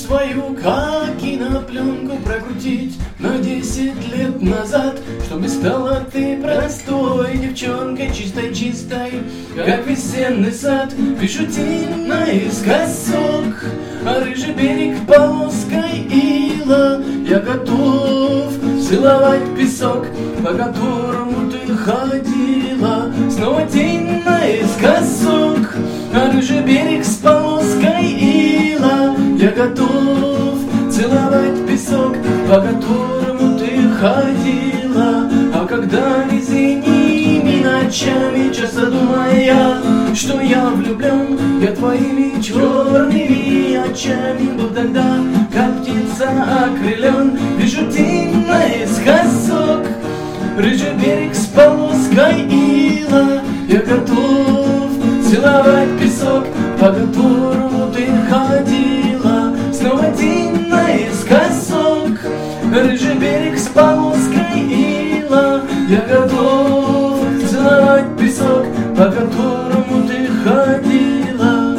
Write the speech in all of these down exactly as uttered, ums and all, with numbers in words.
свою, как кинопленку прокрутить на десять лет назад, чтобы стала ты простой девчонкой, чистой-чистой, как весенний сад. Пишу тебе наискосок, а рыжий берег полоской ила. Я готов целовать песок, по которому ты ходила. Снова день наискосок, а рыжий берег с полоской ила. Я готов целовать песок, по которому ты ходила. А когда весенними ночами часто думая, что я влюблен, я твоими черными очами был тогда, как птица окрылен. Вижу день наискосок, рыжий берег с полоской ила. Я готов целовать песок, по которому ты ходила. Снова день наискосок, рыжий берег с полоской ила. Я готов целовать песок, по которому ты ходила.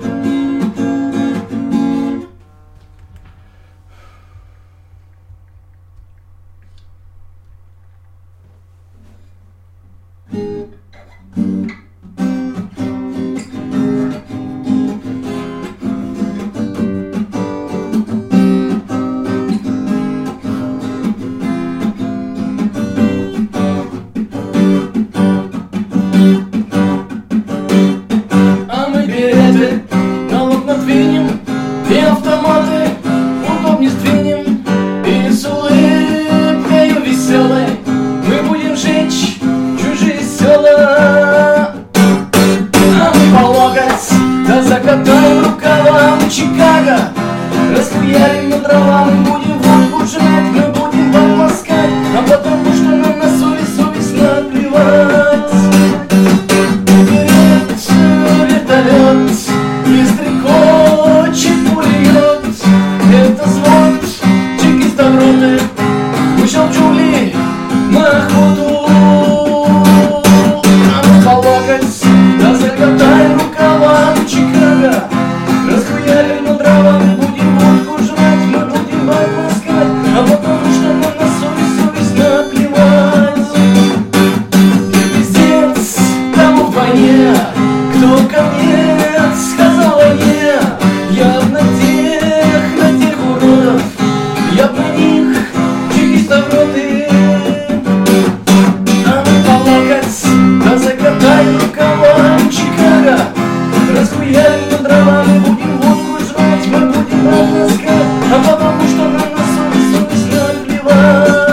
И автоматы удобнее сдвинем, и с улыбкою веселой мы будем жечь чужие села. А мы по локоть, да закатаем рукавам Чикаго, расхуярим на дрова, мы будем водку жрать, мы будем вам ласкать, а потому что нам на совесть, совесть наплевать. Вперед вертолет, и стрекочет пулемет. Это звон чекистовроты вышел в джунгли на охоту. А мы по локоть, да закатаем рукавам Чикаго, расхуярим на дрова, мы будем водку жрать, мы будем баб ласкать, а потому что нам на совесть, совесть наплевать. И пиздец тому вдвойне, кто ко мне сказала не, я б на тех, на тех уродов, я б на них чекистовроты. А мы по локоть, да закатаем рукавам Чикаго, расхуярим на дрова, мы будем водку жрать, мы будем баб ласкать, а потому что нам на совесть, совесть наплевать.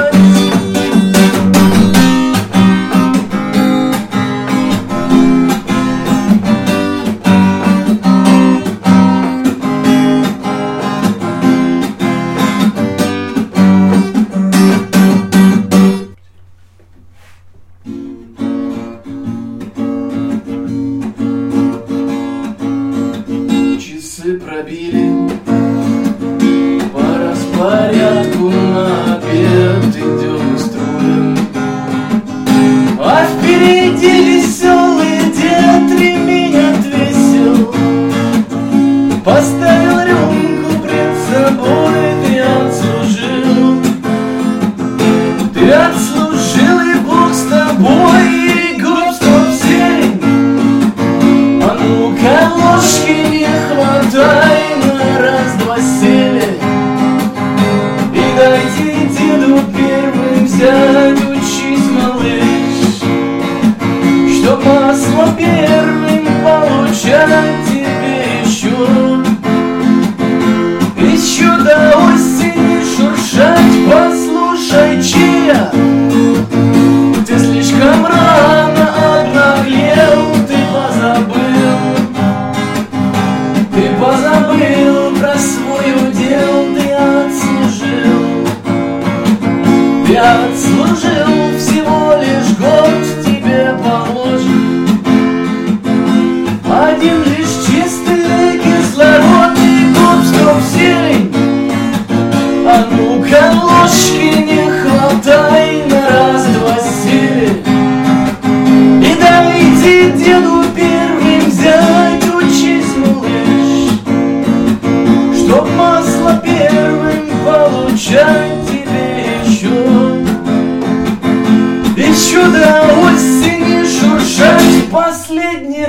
Часы пробили по распорядку, на обед идем строем, а впереди веселый дед ремень отвесил, поставил рюмку пред собой. Ты отслужил, ты отслужил, и Бог с тобой, и гроб стоп зелень. А ну-ка ложки не хватай, на раз-два сели, и дайте деду первым взять. Учись, малыш, чтоб масло первым получать тебе еще, еще до осени шуршать. Послушай, чья ты слишком рано обнаглел, ты позабыл, ты позабыл про свой удел. Ты отслужил, ты отслужил всего лишь год, тебе положен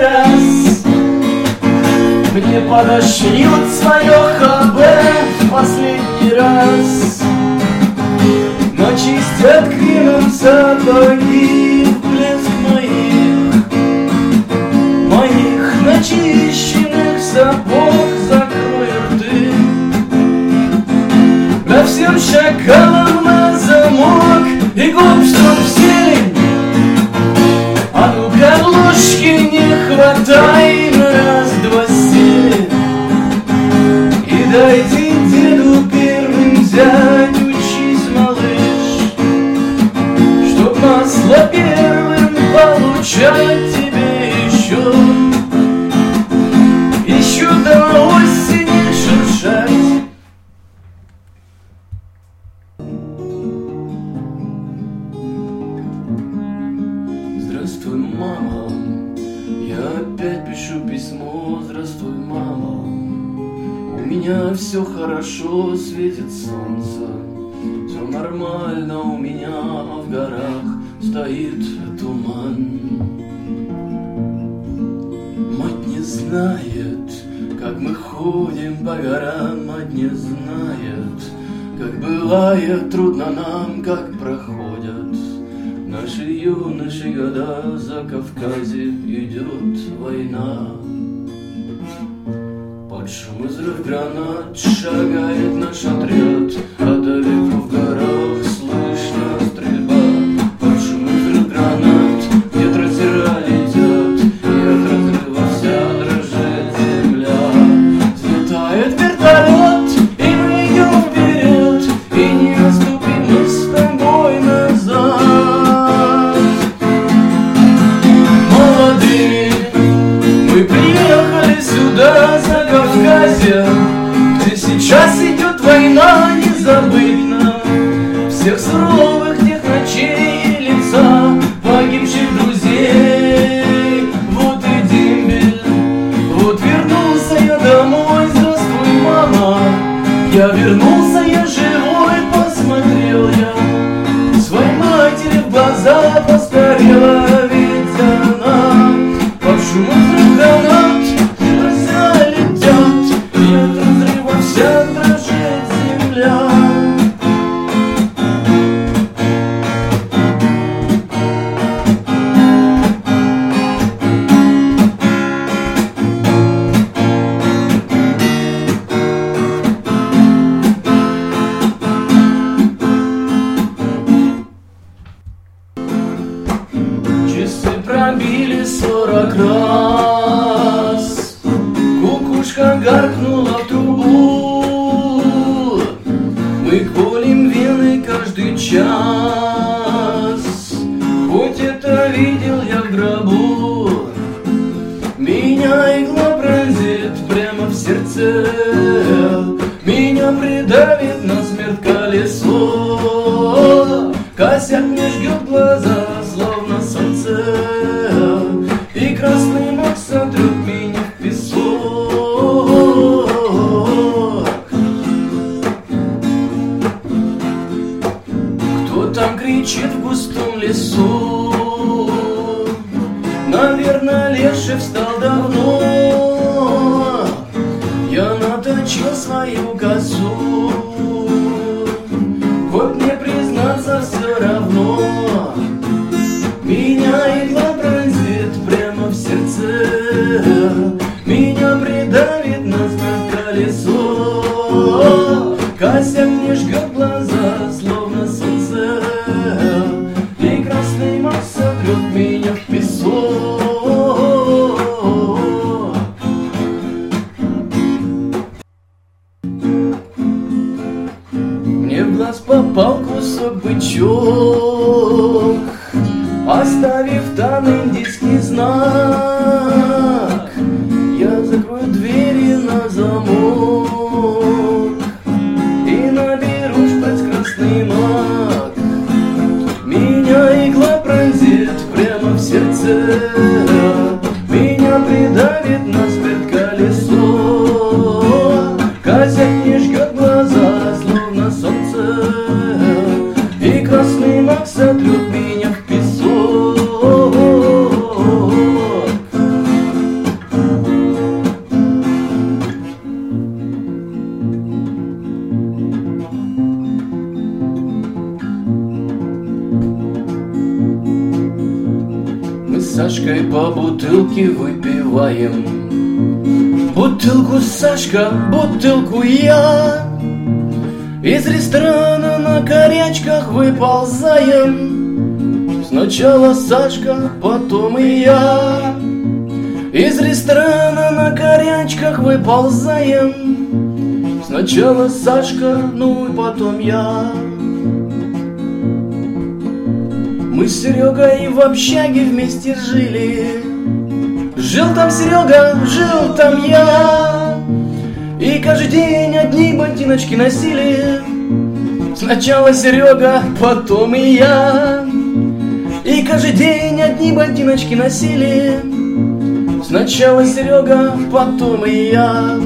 раз мне подошьют свое ХБ в последний раз. Начистят клином сапоги в блеск моих, моих начищенных сапог закроют ты. Да всем шакалам на замок и губ, чтоб в зелень. А ну-ка ложки не хватай на раз-два семь. И дайте деду первым взять, учись, малыш, чтоб масло первым получать тебе еще, еще до осени шуршать. Здравствуй, мама, я опять пишу письмо. Здравствуй, мама, у меня все хорошо, светит солнце, все нормально у меня, в горах стоит туман. Мать не знает, как мы ходим по горам, мать не знает, как бывает трудно нам, как проходят наши юноши года. За Кавказе идет война. Под шум взрыв гранат шагает наш отряд, а далеко в горах слышна стрельба. Под шум взрыв гранат где трассера летят, и от разрыва вся дрожит земля. Взлетает вертолет, и мы идем вперед, и не отступим мы с тобой назад. Молодыми мы приехали сюда за Кавказе, где сейчас идет война, не забыть нам всех суровых тех ночей и лица погибших друзей. Вот и дембель, вот вернулся я домой. Здравствуй, мама, я вернулся, я живой. Посмотрел я своей матери в глаза, постарела ведь она. Под шумом взрыв гранат друзья летят, и от разрыва вся дрожит земля. Часы пробили сорок раз, кукушка гаркнула в трубу. Мы колем вены каждый час, хоть это видел я в гробу. Меня игла пронзит прямо в сердце, меня придавит насмерть колесо. Косяк мне жгет глаза, словно солнце, и красный мак сотрет меня в песок. Кто там кричит в густом лесу? Наверное, леший встал давно. Я наточил свою косу, хоть мне признаться все равно. Меня игла пронзит прямо в сердце, меня придавит насмерть колесо. Косяк мне жгет глаза, словно солнце, и красный мак сотрет меня в песок. Мне в глаз попал кусок бычок, оставив там индийский знак. Я закрою двери на замок и наберу шприц красный мак. Меня игла пронзит прямо в сердце, меня придавит насмерть колесо. Косяк мне жгет глаза, словно солнце, и красный мак сотрет меня в песок. Сашкой по бутылке выпиваем. Бутылку Сашка, бутылку я. Из ресторана на корячках выползаем. Сначала Сашка, потом и я. Из ресторана на корячках выползаем. Сначала Сашка, ну и потом я. Мы с Серегой в общаге вместе жили. Жил там Серега, жил там я. И каждый день одни ботиночки носили. Сначала Серега, потом и я. И каждый день одни ботиночки носили. Сначала Серега, потом и я.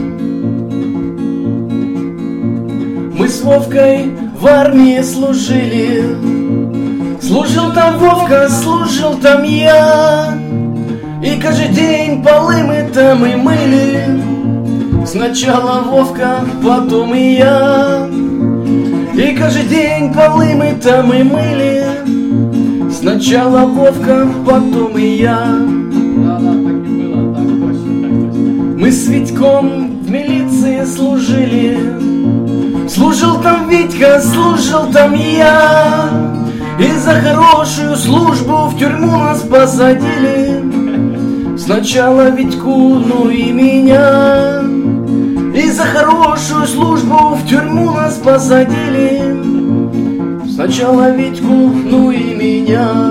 Мы с Вовкой в армии служили. Служил там Вовка, служил там я. И каждый день полы мы там и мыли. Сначала Вовка, потом и я. И каждый день полы мы там и мыли. Сначала Вовка, потом и я. Да, да, так и было, так точно, так точно. Мы с Витьком в милиции служили. Служил там Витька, служил там я. И за хорошую службу в тюрьму нас посадили. Сначала Витьку, ну и меня. И за хорошую службу в тюрьму нас посадили. Сначала Витьку, ну и меня.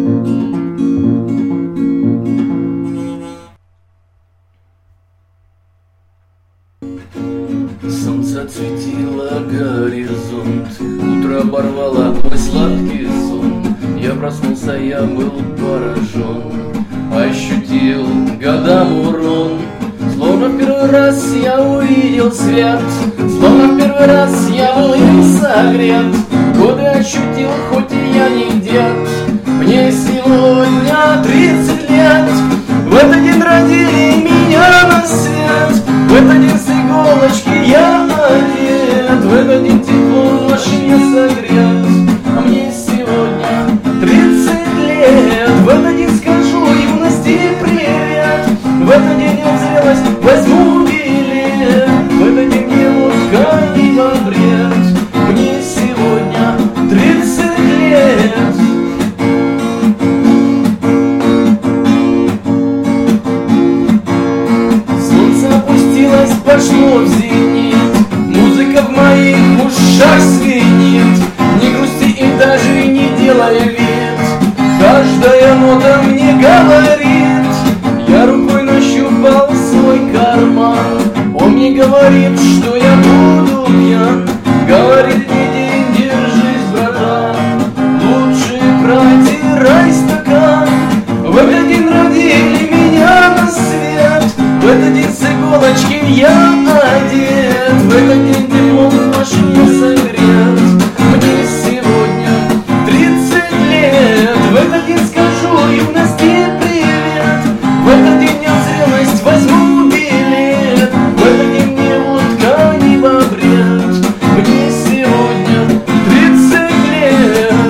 Солнце цветило горизонт, утро оборвало мой сладкий сон. Я проснулся, я был поражен, ощутил годам урон. Словно в первый раз я увидел свет, словно в первый раз я был им согрет. Годы ощутил, хоть и я не дед. Мне сегодня тридцать лет. В этот день родили меня на свет. В этот день с иголочки я одет. В этот день тепло наш не согрет. А мне сегодня тридцать лет. В этот день скажу юности привет. В этот день я в зрелость возьму билет. В этот день мне водка не во вред. Мне сегодня тридцать лет. Солнце опустилось, пошло в зенит. Музыка в моих ушах звенит. Не грусти и даже не делай вид. Каждая нота мне говорит. Я рукой нащупал свой карман. Он мне говорит, что я буду пьян. Говорит, не день, держись, братан. Лучше протирай стакан. В этот день родили меня на свет. В этот день с иголочки я одет. В этот день тепло в машине согрет. Мне сегодня тридцать лет. В этот день скажу юности привет. В этот день я в зрелость возьму билет. В этот день мне водка не во вред. Мне сегодня тридцать лет.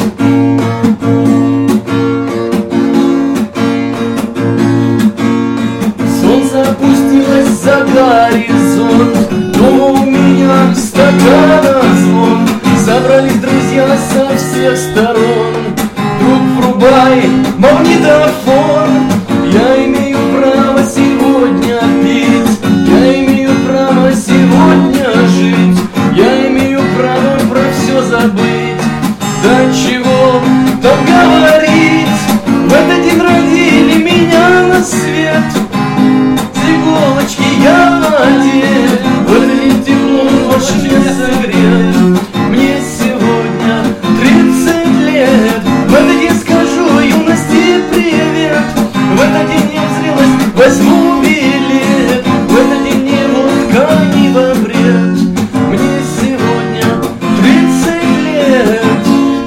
Солнце опустилось за горизонт. Дома у меня стакана звон. Собрались друзья со всех сторон. Друг, врубай магнитофон. Я имею право сегодня пить. Я имею право сегодня жить. Я имею право про все забыть. Да чего там говорить. В этот день родили меня на свет. С иголочки я одет. В этот день тепло больше не согрет. Мне сегодня тридцать лет. В этот день скажу юности привет. В этот день я в зрелость возьму билет. В этот день мне водка не во вред. Мне сегодня тридцать лет.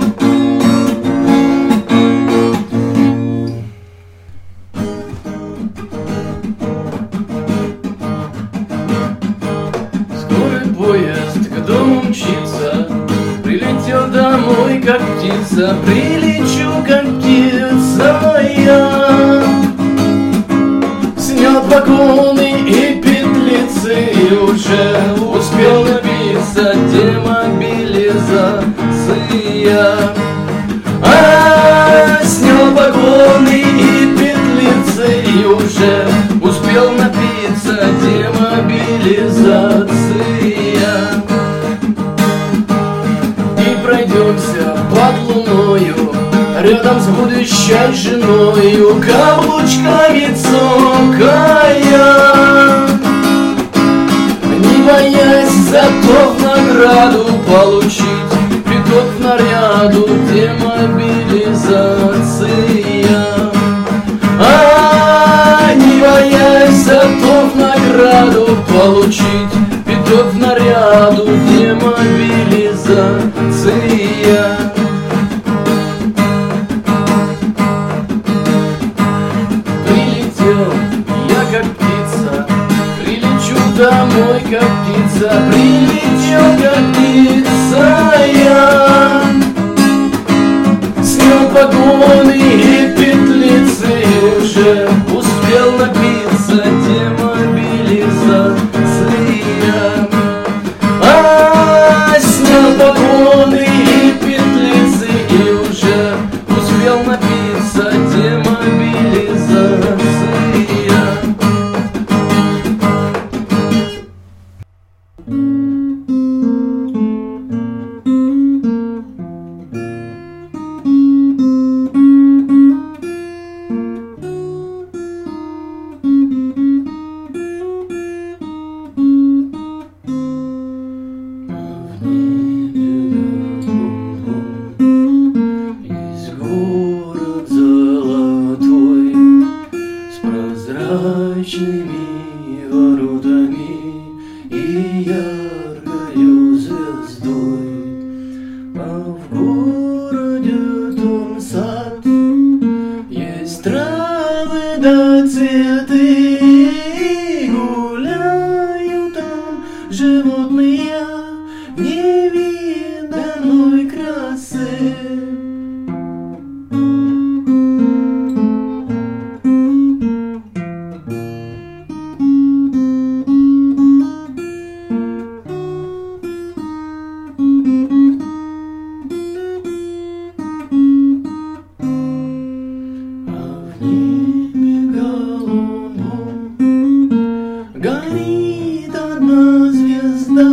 Скорый поезд к дому мчится. Прилетел домой, как птица. Прилечу, как птица моя. погоны и петлицы, и уже успел напиться демобилизация. А, снял погоны и петлицы, и уже успел напиться демобилизация. И пройдемся под луною рядом с будущей женою, каблучками цокая, не боясь зато в награду получить пяток в наряду демобилизация. А, не боясь зато в награду получить пяток в наряду демобилизация. Я как птица, прилечу домой как птица, прилечу как птица я. Снял погоны и петлицы, и уже успел напиться демобилизация. А, снял погоны и петлицы, и уже успел напиться демобилизация. Прозрачными воротами и яркою звездой, а в городе том сад, есть травы да цветы, гуляют там животные невиданной красы. Горит одна звезда,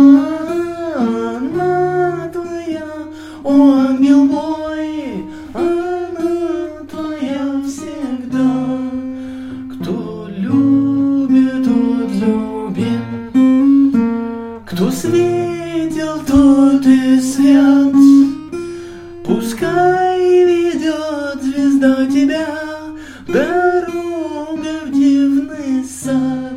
она твоя, о ангел мой, она твоя всегда. Кто любит, тот любим, кто светил, тот и свят. Пускай ведет звезда тебя, дорога в дивный сад.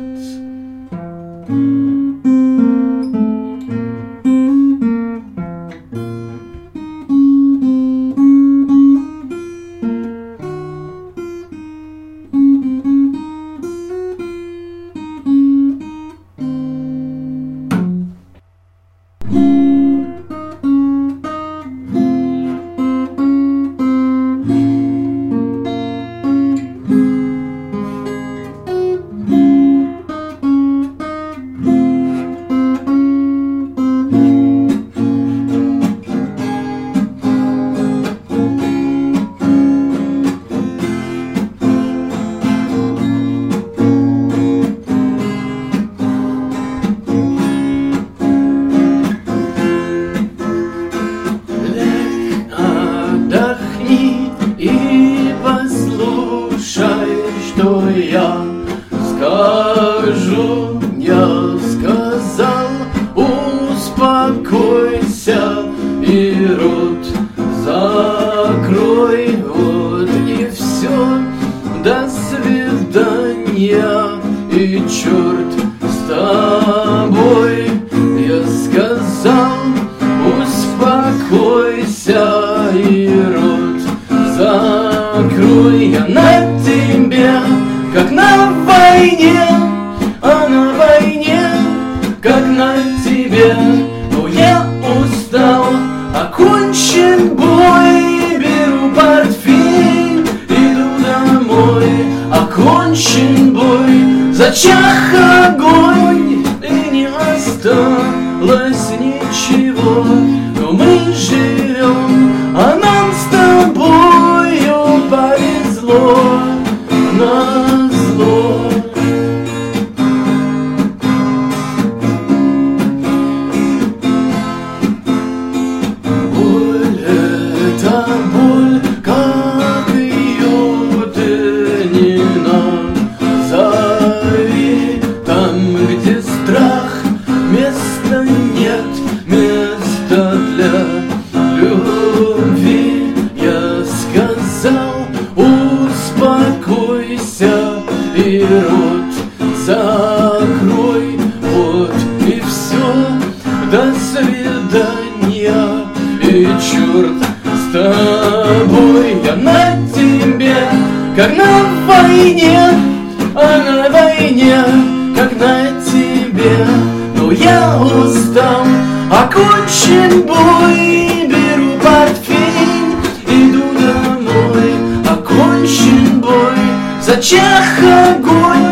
Что я скажу, я сказал, успокойся и рот закрой, вот и все, до свидания, и черт с тобой, я сказал, успокойся и рот закрой, я на тебе, как на войне, а на войне, как на тебе. Но я устал, окончен бой, беру портфель, иду домой, окончен бой. Зачах огонь, и не осталось ничего. Но мы живем, а нам с тобою повезло. Назло. Боль — это боль, как ее ты не назови. Там, где страх, места нет, места для любви. Я сказал, успокойся и рот закрой. Вот и все, до свидания. И черт с тобой, я на тебе, как на войне, а на войне, как на тебе. Но я устал, окончен бой, беру портфель, иду домой. Окончен бой, зачах огонь.